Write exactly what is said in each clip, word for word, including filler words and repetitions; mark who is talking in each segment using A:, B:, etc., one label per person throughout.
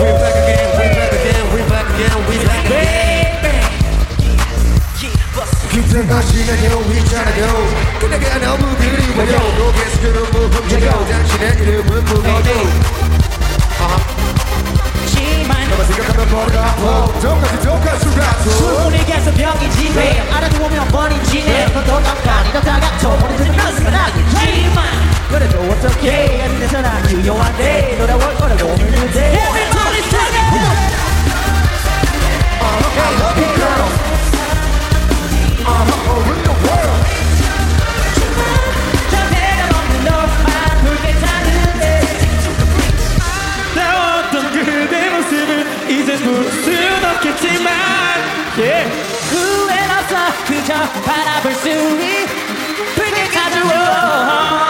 A: We're back again, we're back again, we're back again, we're back again. 그때까지는 위잖아요. 그대가 너무 그리워요. 고개스그로 무흠져요. 당신의 이름은 불러도. 너만 생각하면 머리가 아파. 똑같이 똑같이 수가수.
B: 충분히 계속 병이지네. 알아도 오면 번이지네. 너도 깜깜이 더 다가쳐. 머리 들면 나스가나겠지만 그래도 어떡해. 아닌 데서 난 유용한데 돌아올 거라고 믿는데. Everybody sing it.
A: I love you girl. I'm all in the world.
B: 저 내가 없는 너만 붉게 타는데
C: 나왔던 그대 모습은 이제 볼 순 없겠지만 yeah.
B: 후회는 없어 그저 바라볼 수 있 붉게 타들어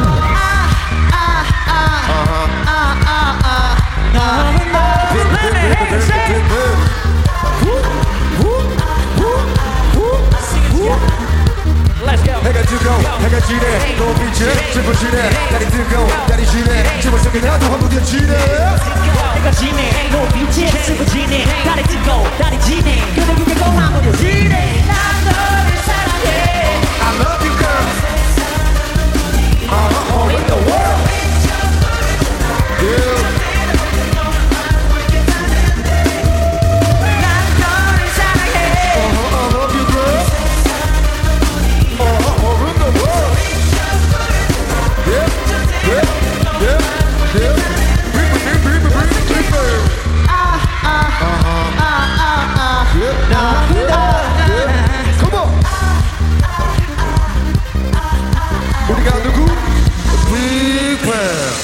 A: 해가 뜨고 해가 지네 높이지 슬퍼지네 달이 뜨고 달이 지네 집을 속에 나도 한번 지네
B: 해가 지네 높이지 슬퍼지네 달이 뜨고 달이 지네 그대 그게 공항으로 지네 난 너를 사랑해
A: I love you